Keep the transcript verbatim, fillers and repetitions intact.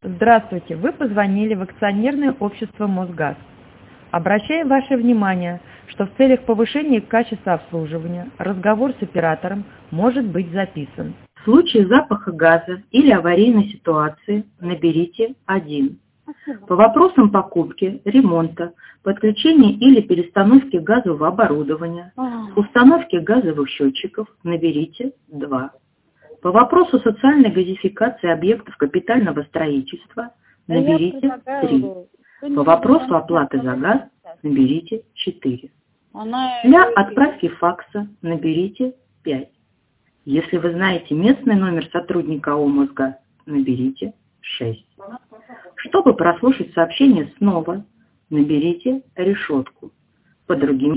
Здравствуйте, вы позвонили в акционерное общество «Мосгаз». Обращаем ваше внимание, что в целях повышения качества обслуживания разговор с оператором может быть записан. В случае запаха газа или аварийной ситуации наберите один. По вопросам покупки, ремонта, подключения или перестановки газового оборудования, установки газовых счетчиков наберите два. По вопросу социальной газификации объектов капитального строительства наберите три. По вопросу оплаты за газ наберите четыре. Для отправки факса наберите пять. Если вы знаете местный номер сотрудника АО «Мосгаз», наберите шесть. Чтобы прослушать сообщение снова, наберите решетку. По другим